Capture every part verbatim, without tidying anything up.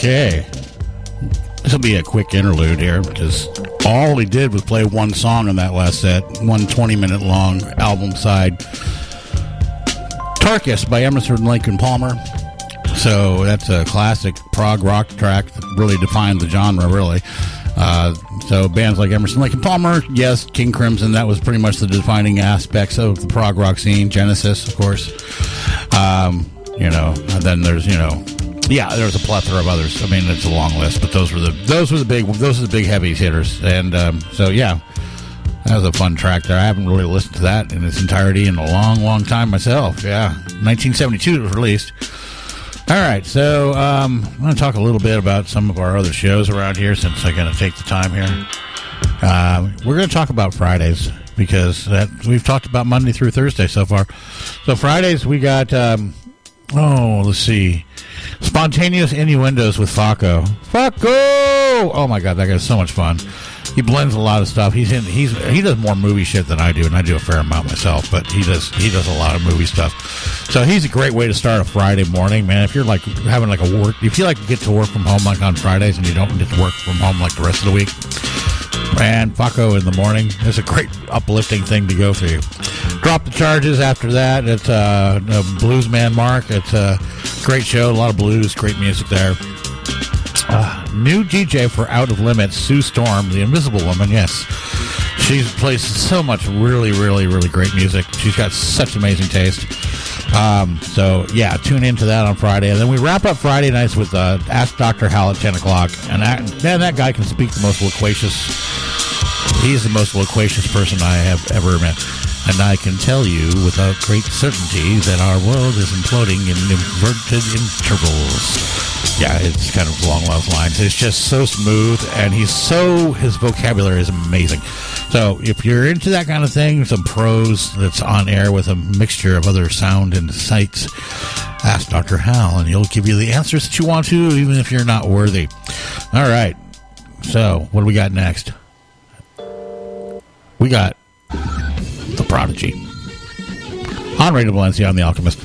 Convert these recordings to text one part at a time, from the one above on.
Okay. This will be a quick interlude here because all he did was play one song in that last set, one twenty-minute long album side. Tarkus by Emerson, Lake and Palmer. So that's a classic prog rock track that really defined the genre, really. Uh, so bands like Emerson, Lake and Palmer, yes, King Crimson, that was pretty much the defining aspects of the prog rock scene. Genesis, of course. Um, you know, and then there's, you know, yeah, there's a plethora of others. I mean, it's a long list, but those were the those were the big those are the big heavy hitters. And um, so yeah, that was a fun track there. I haven't really listened to that in its entirety in a long, long time myself. Yeah, nineteen seventy-two it was released. All right, so um, I'm going to talk a little bit about some of our other shows around here since I'm going to take the time here. Uh, we're going to talk about Fridays because that, we've talked about Monday through Thursday so far. So Fridays we got, um, oh, let's see, Spontaneous Innuendos with Faco. Faco! Oh, my God, that guy's so much fun. He blends a lot of stuff. He's in. He's he does more movie shit than I do, and I do a fair amount myself. But he does he does a lot of movie stuff. So he's a great way to start a Friday morning, man. If you're like having like a work, if you like to get to work from home like on Fridays, and you don't get to work from home like the rest of the week, man, Faco in the morning is a great uplifting thing to go through. Drop the Charges after that. It's uh, Bluesman Mark. It's a great show. A lot of blues, great music there. Uh, new D J for Out of Limits, Sue Storm, the Invisible Woman, yes. She plays so much really, really, really great music. She's got such amazing taste. Um, so, yeah, tune into that on Friday. And then we wrap up Friday nights with uh, Ask Doctor Hal at ten o'clock. And that, man, that guy can speak the most loquacious. He's the most loquacious person I have ever met. And I can tell you without great certainty that our world is imploding in inverted intervals. Yeah, it's kind of along those lines. It's just so smooth, and he's so, his vocabulary is amazing. So if you're into that kind of thing, some prose that's on air with a mixture of other sound and sights, ask Doctor Hal, and he'll give you the answers that you want to, even if you're not worthy. All right. So what do we got next? We got The Prodigy. On Radio Valencia, I'm The Alchemist.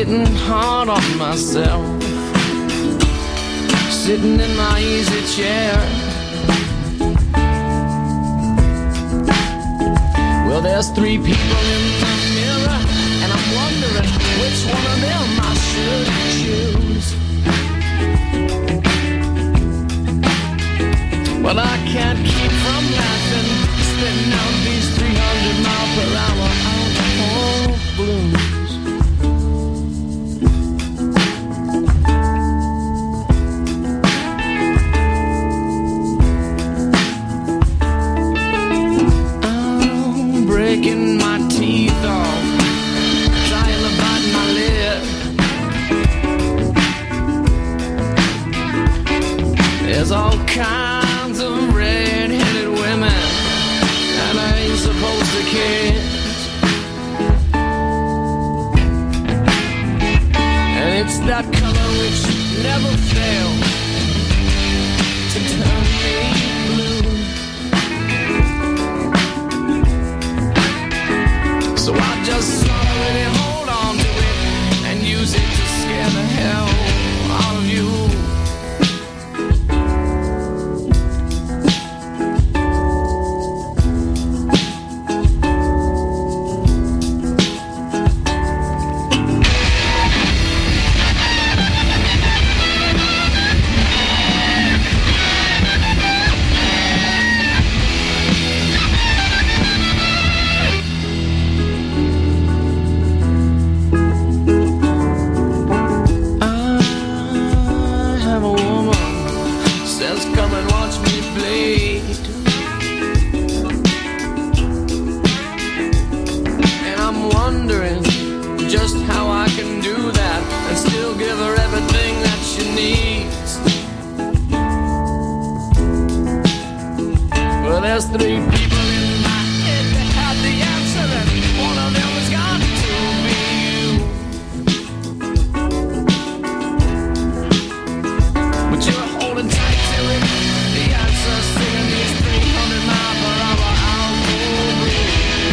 getting hard on myself, sitting in my easy chair. Well, there's three people in the mirror, and I'm wondering which one of them I should choose. Well, I can't keep from laughing, spitting out these three hundred mile per hour alcohol blues. I'm breaking my teeth off, trying to bite my lip. There's all kinds of red-headed women, and I ain't supposed to kiss. And it's that color which never fails to turn me blue. So I just swallow it and hold on to it and use it to scare the hell out of you. There's three people in my head that have the answer, and one of them has got to be you. But you're holding tight to it. The answer's singing these three hundred mile per hour alcohol blues.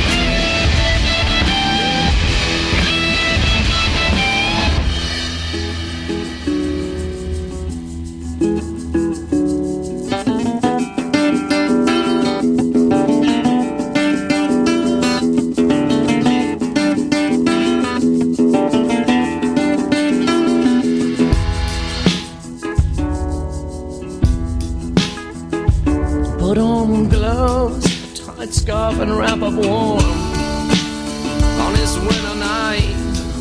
Put on gloves, tight scarf and wrap up warm on this winter night.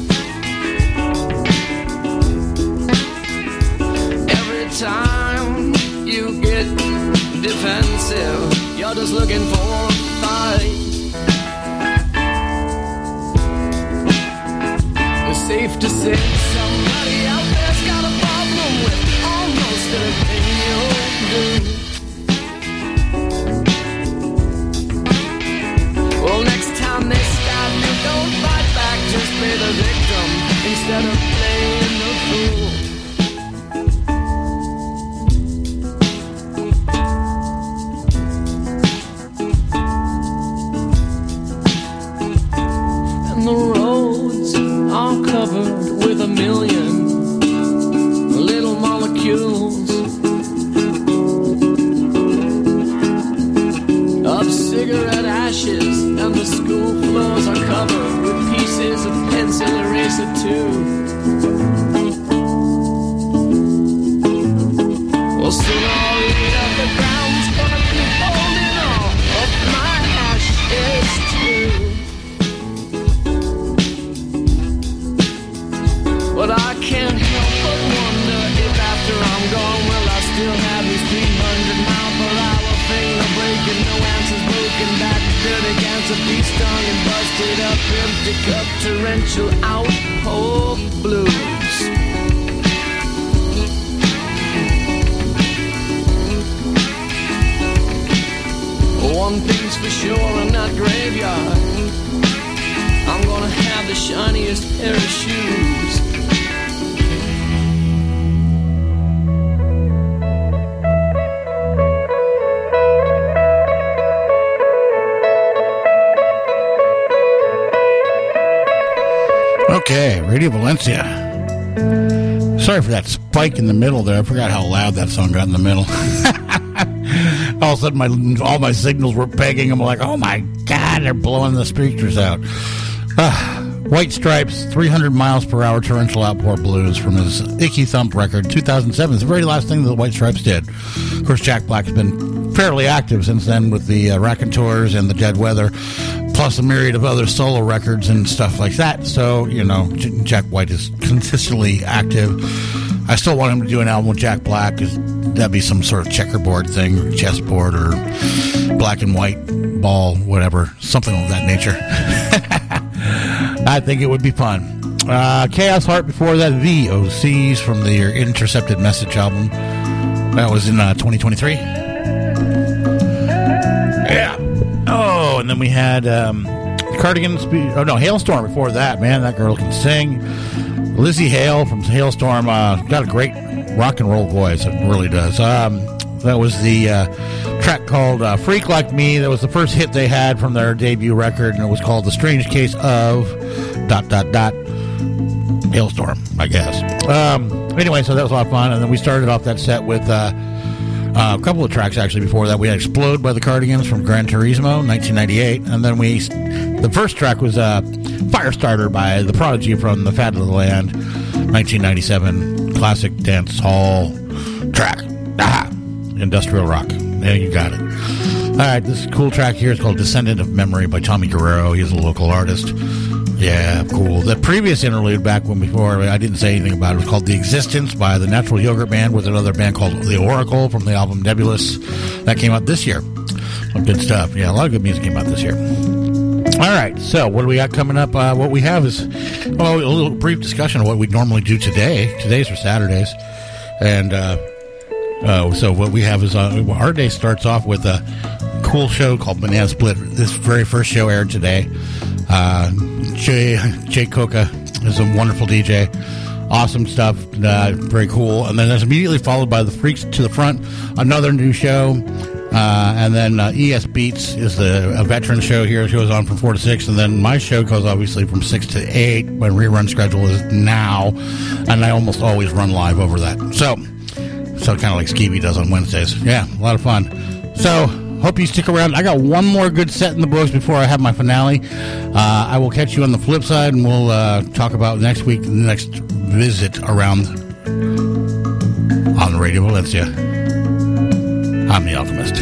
Every time you get defensive, you're just looking for a fight. It's safe to say somebody out there's got a problem with almost everything you do. Well, next time they stab you, don't fight back, just play the victim instead of playing the fool. And the roads are covered with a million little molecules of cigarette ashes, and the school floors are covered with pieces of pencil eraser too. Well, sooner or later the ground's gonna be holding all of my ashes too. But I can't help but wonder if after I'm gone, will I still have this three hundred mile per hour finger breaking, no answers broken back, dirty cancer, be stung and busted up, empty cup, torrential outpour blues. One thing's for sure in that graveyard, I'm gonna have the shiniest pair of shoes. Okay, Radio Valencia. Sorry for that spike in the middle there. I forgot how loud that song got in the middle. All of a sudden, my all my signals were pegging. I'm like, oh my God, they're blowing the speakers out. Uh, White Stripes, three hundred miles per hour torrential outpour blues from his Icky Thump record, two thousand seven. It's the very last thing that the White Stripes did. Of course, Jack Black has been fairly active since then with the uh, Raconteurs and the Dead Weather, plus a myriad of other solo records and stuff like that. So, you know, J- Jack White is consistently active. I still want him to do an album with Jack Black. That'd be some sort of checkerboard thing, chessboard, or black and white ball, whatever, something of that nature. I think it would be fun. Uh, Chaos Heart before that, V O Cs from their Intercepted Message album. That was in uh, twenty twenty-three. Yeah. Oh, and then we had um, Cardigans. Oh, no, Hailstorm before that. Man, that girl can sing. Lizzie Hale from Hailstorm. Uh, got a great rock and roll voice. It really does. Um, that was the uh, track called uh, Freak Like Me. That was the first hit they had from their debut record, and it was called The Strange Case of... dot, dot, dot, Hailstorm, I guess. Um, anyway, so that was a lot of fun. And then we started off that set with uh, uh, a couple of tracks, actually, before that. We had Explode by the Cardigans from Gran Turismo, nineteen ninety-eight. And then we, the first track was uh, Firestarter by The Prodigy from The Fat of the Land, nineteen ninety-seven. Classic dance hall track. Aha! Industrial rock. There you got it. All right, this cool track here is called Descendant of Memory by Tommy Guerrero. He's a local artist. Yeah, cool. The previous interlude back when before I didn't say anything about it was called The Existence by the Natural Yogurt Band with another band called The Oracle from the album Nebulous. That came out this year. Some good stuff. Yeah, a lot of good music came out this year. All right, so what do we got coming up? Uh, what we have is, well, a little brief discussion of what we normally do today. Today's for Saturdays. And uh, uh, so what we have is, uh, our day starts off with a cool show called Banana Split. This very first show aired today. Uh, Jay, Jay Coca is a wonderful D J. Awesome stuff. Uh, very cool. And then that's immediately followed by the Freaks to the Front, another new show. Uh, and then uh, E S Beats is the a veteran show here. It goes on from four to six. And then my show goes obviously from six to eight. My rerun schedule is now. And I almost always run live over that. So, so kind of like Skeevy does on Wednesdays. Yeah, a lot of fun. So, hope you stick around. I got one more good set in the books before I have my finale. Uh, I will catch you on the flip side, and we'll uh, talk about next week, the next visit around on Radio Valencia. I'm the Alchemist.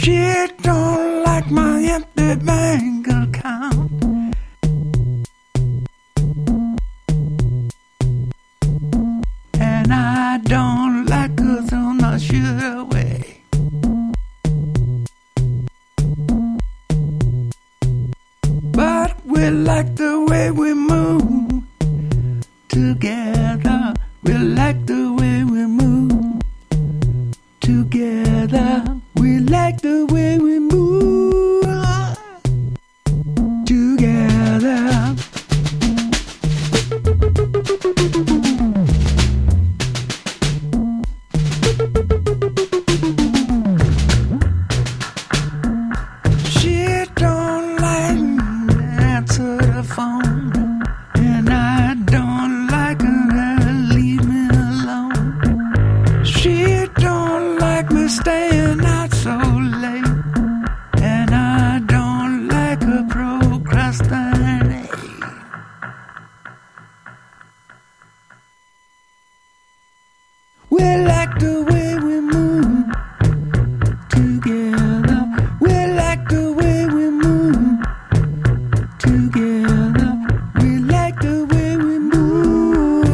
She don't like my empty bank account. And I don't like her, so I'm not sure way. But we like the way we move together. We like the way we move together. We like the way we move together. She don't like to answer the phone, and I don't like her to leave me alone. She don't like me staying out so late, and I don't like her procrastinate. We like the way we move together. We like the way we move together. We like the way we move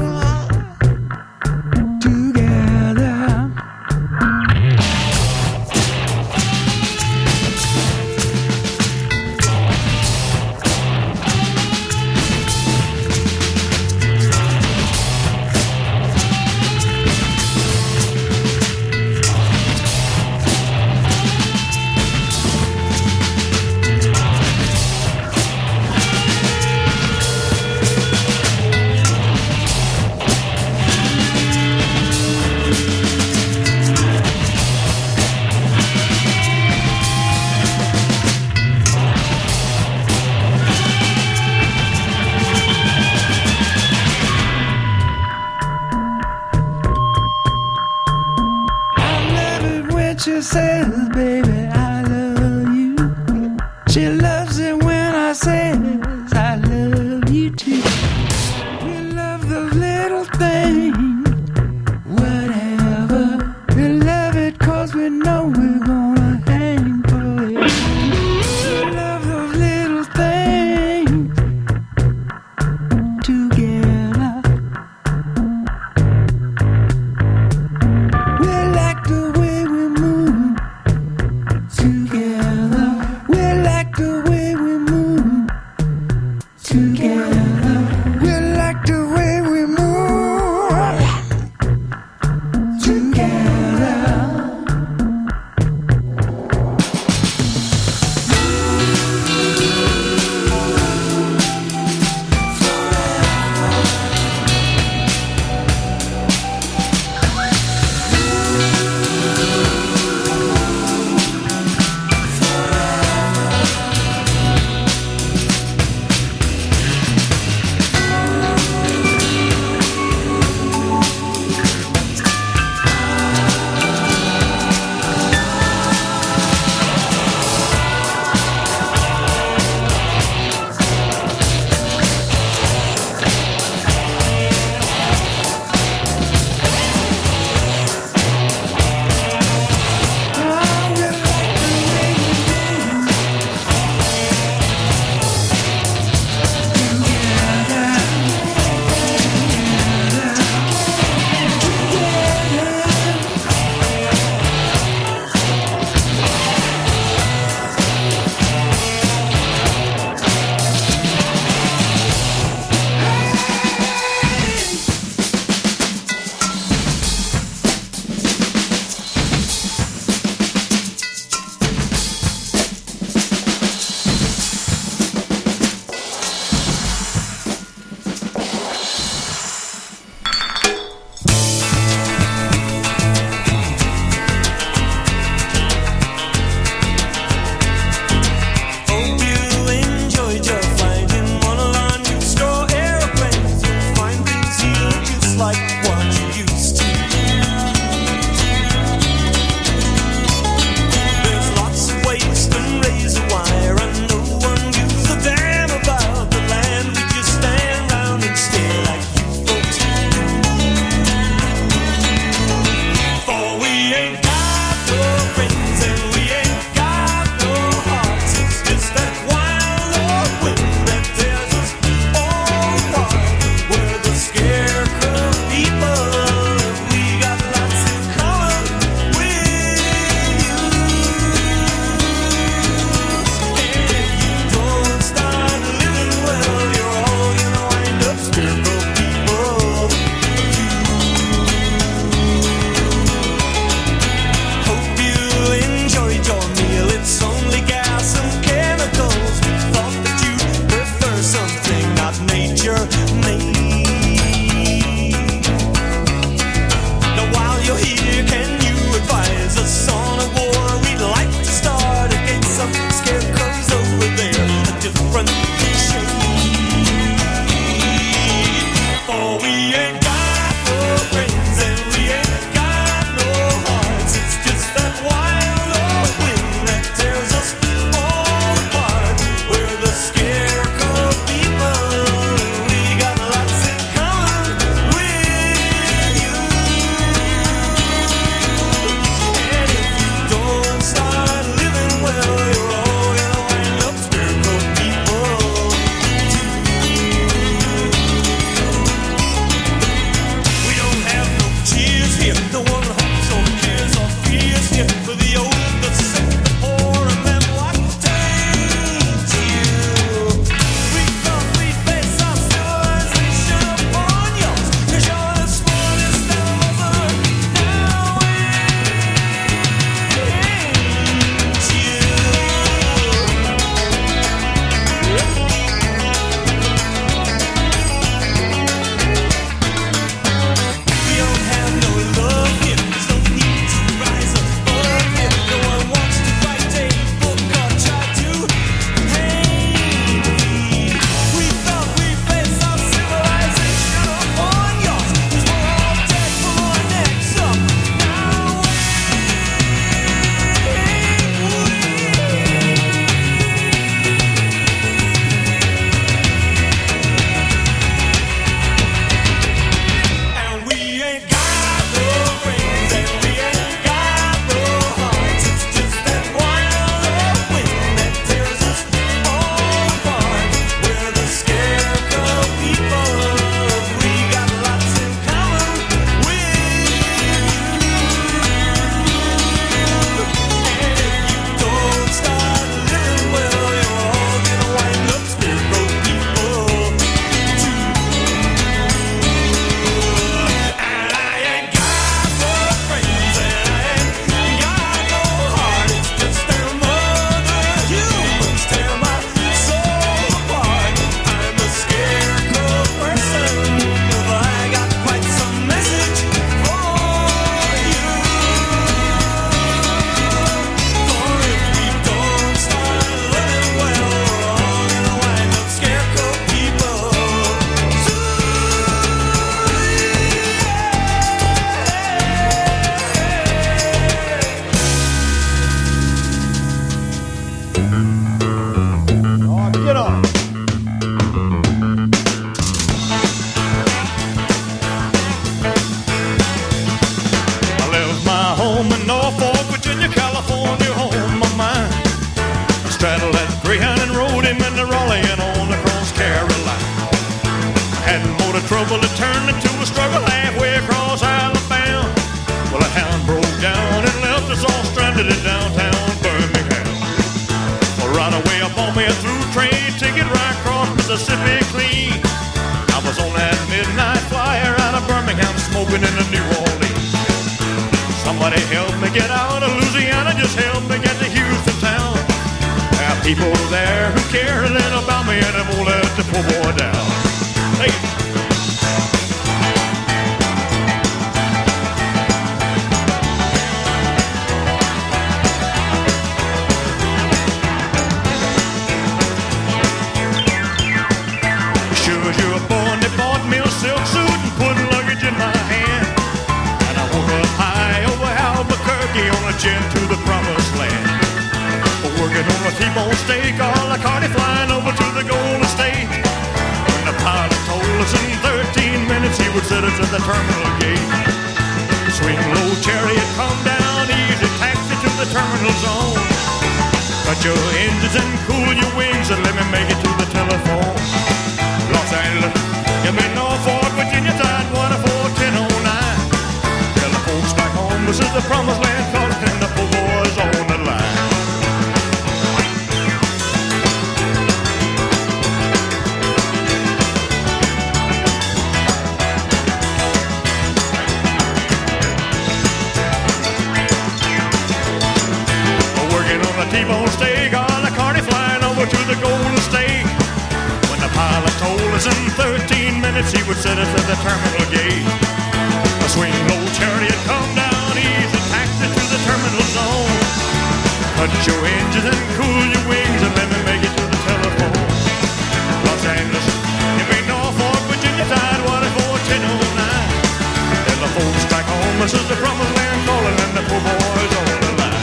together. She says, baby, I love you. She loves it when I say, I love you too. We love those little things, whatever. We love it cause we know we're gonna hang forever. We love those little things together. We like the way we move together. We like the way we move together. We like the way we move together. in Norfolk, Virginia, California, home of mine. I straddled that Greyhound and rode him into Raleigh and on across Carolina. I had more trouble, it turned into a struggle halfway across Alabama. Well, a hound broke down and left us all stranded in downtown Birmingham. Well, right away I bought me a through train ticket right across Mississippi clean. I was on that midnight flyer out of Birmingham smoking into New Orleans. Somebody help me get out of Louisiana, just help me get to Houston town. There are people there who care a little about me and they won't let the poor boy down. Hey. To the promised land. Working on a T-bone steak, all the carty flying over to the Golden State. When the pilot told us in thirteen minutes he would set us at the terminal gate. Swing low chariot, come down easy, taxi to the terminal zone. Cut your engines and cool your wings and let me make it to the telephone. Los Angeles, give me Norfolk, Virginia, tide one four ten oh nine. Tell the folks back home this is the promised land, calling and the poor boys on the line. Working on the T-bone steak, all the carty flying over to the Golden State. When the pilot told us in thirteen minutes he would set us at the terminal gate. A swing low chariot, come down easy, taxi to the terminal zone. Cut your engines and cool your wings and let me make it to the telephone. Los Angeles, you may Norfolk, Virginia, tide one four ten oh nine. Tell the folks back home this is the promised land calling and the poor boys on the line.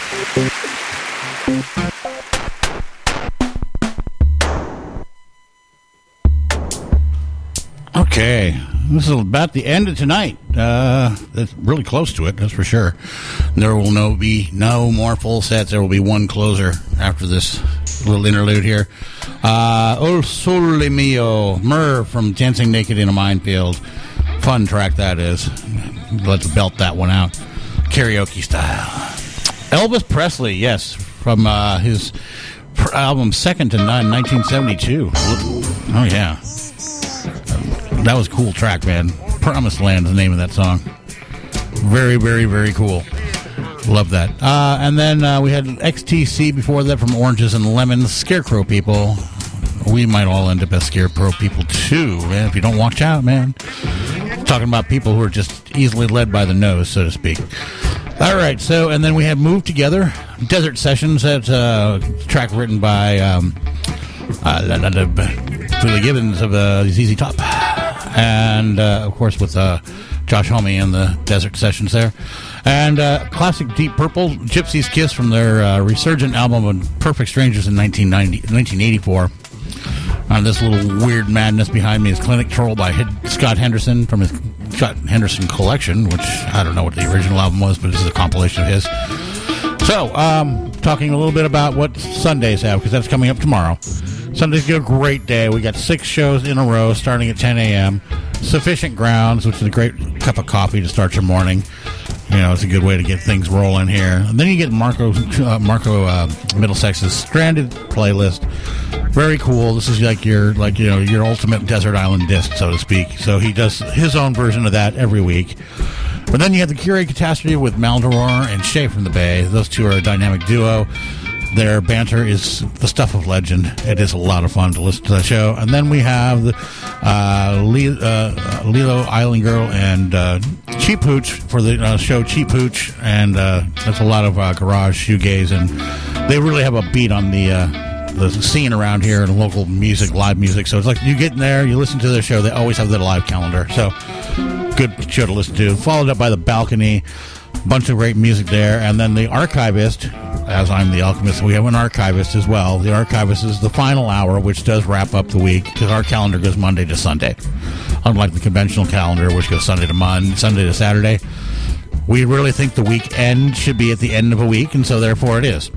Okay, this is about the end of tonight. Uh, that's really close to it, that's for sure. There will no be no more full sets. There will be one closer after this little interlude here. Uh, O Sole Mio, Myrrh from Dancing Naked in a Minefield. Fun track that is. Let's belt that one out. Karaoke style. Elvis Presley, yes, from uh, his pr- album Second to None, nineteen seventy-two. Oh, yeah. That was a cool track, man. Promised Land is the name of that song. Very, very, very cool. Love that. Uh, and then uh, we had X T C before that from Oranges and Lemons. Scarecrow People. We might all end up as Scarecrow People too, man, if you don't watch out, man. Talking about people who are just easily led by the nose, so to speak. All right, so, and then we had Move Together. Desert Sessions. That's a track written by um, uh, Billy Gibbons of uh, Z Z Top. And, uh, of course, with uh, Josh Homme and the Desert Sessions there. And uh, classic Deep Purple, Gypsy's Kiss from their uh, resurgent album of Perfect Strangers in nineteen eighty-four. Uh, this little weird madness behind me is Clinic Troll by H- Scott Henderson from his Scott Henderson collection, which I don't know what the original album was, but this is a compilation of his. So, um, talking a little bit about what Sundays have, because that's coming up tomorrow. Sunday's a great day. We got six shows in a row starting at ten a.m. Sufficient Grounds, which is a great cup of coffee to start your morning. You know, it's a good way to get things rolling here. And then you get Marco uh, Marco uh, Middlesex's Stranded playlist. Very cool. This is like your like you know your ultimate desert island disc, so to speak. So he does his own version of that every week. But then you have the Curie Catastrophe with Maldoror and Shay from the Bay. Those two are a dynamic duo. Their banter is the stuff of legend. It is a lot of fun to listen to the show. And then we have the uh, Le- uh, Lilo Island Girl and uh, Cheap Hooch for the uh, show Cheap Hooch. And uh, that's a lot of uh, garage shoegaze. And they really have a beat on the uh, the scene around here and local music, live music. So it's like you get in there, you listen to their show. They always have their live calendar. So good show to listen to. Followed up by The Balcony. Bunch of great music there. And then The Archivist, as I'm the Alchemist, we have an Archivist as well. The Archivist is the final hour, which does wrap up the week, because our calendar goes Monday to Sunday. Unlike the conventional calendar, which goes Sunday to Monday, Sunday to Saturday. We really think the weekend should be at the end of a week, and so therefore it is.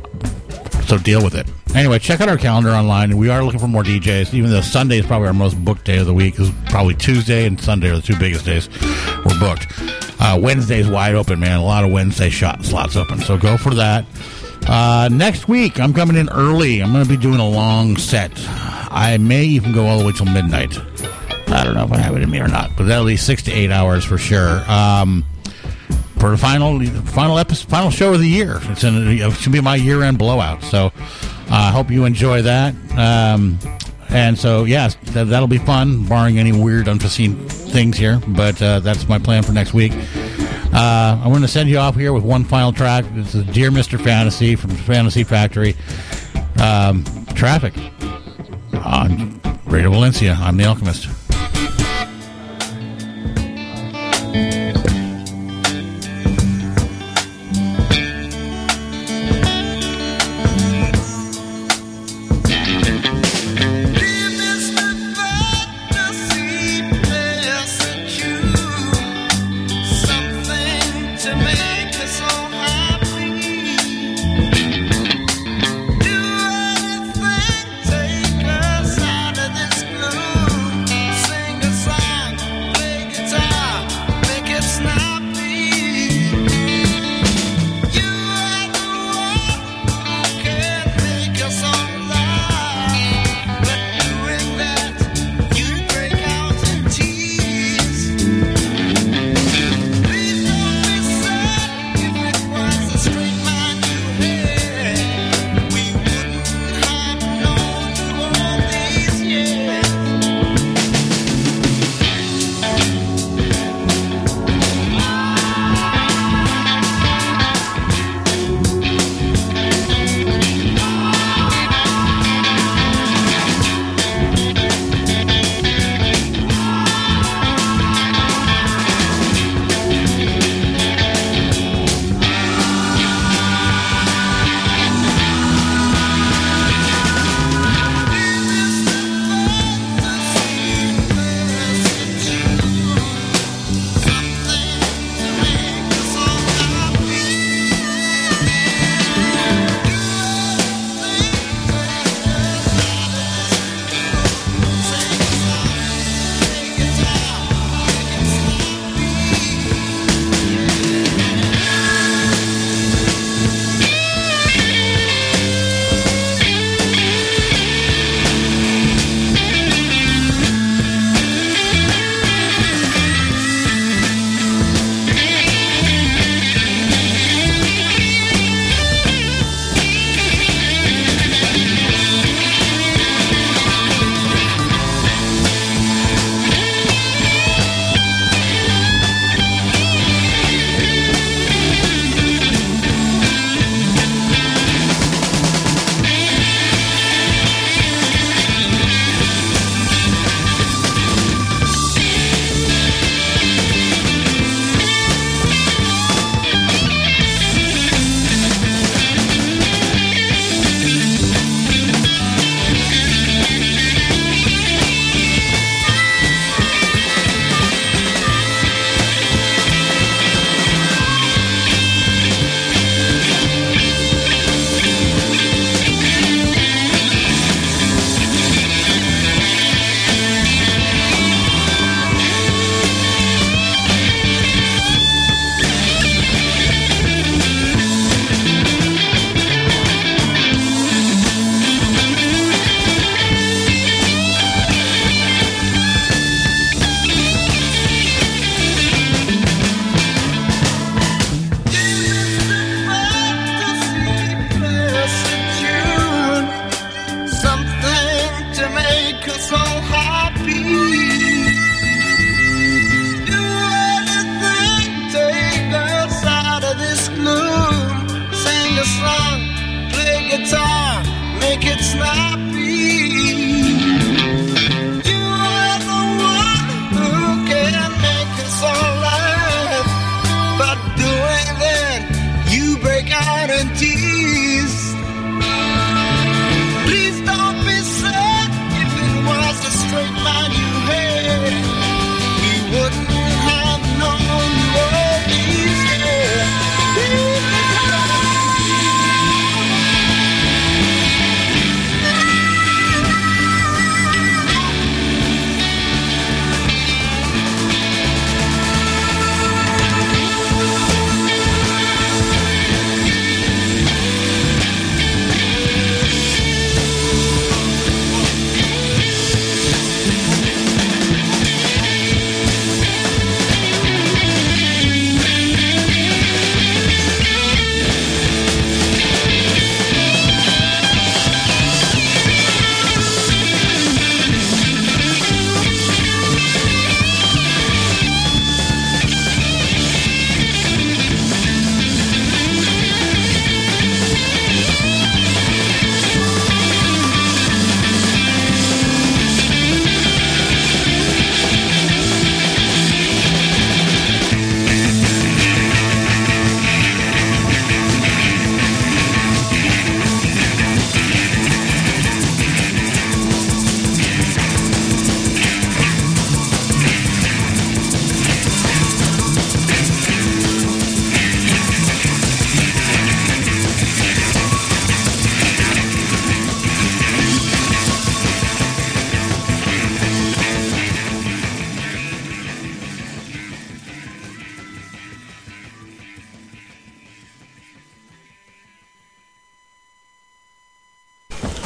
So deal with it. Anyway, check out our calendar online. We are looking for more D Js, even though Sunday is probably our most booked day of the week. It's probably Tuesday and Sunday are the two biggest days we're booked. Uh, Wednesday's wide open, man. A lot of Wednesday shot slots open, so go for that. Uh, next week, I'm coming in early. I'm going to be doing a long set. I may even go all the way till midnight. I don't know if I have it in me or not, but at least six to eight hours for sure. Um, for the final final episode, final show of the year. It's in, it should be my year-end blowout. So I uh, hope you enjoy that. Um, and so, yes, that, that'll be fun, barring any weird, unforeseen things here. But uh, that's my plan for next week. Uh, I'm going to send you off here with one final track. This is Dear Mister Fantasy from Fantasy Factory. Um, Traffic on Radio Valencia. I'm the Alchemist. Do anything, take us out of this gloom.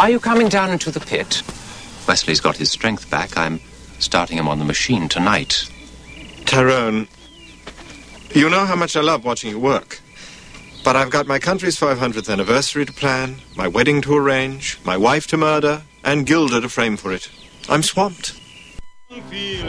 Are you coming down into the pit? Wesley's got his strength back. I'm starting him on the machine tonight. Tyrone, you know how much I love watching you work. But I've got my country's five hundredth anniversary to plan, my wedding to arrange, my wife to murder, and Gilda to frame for it. I'm swamped.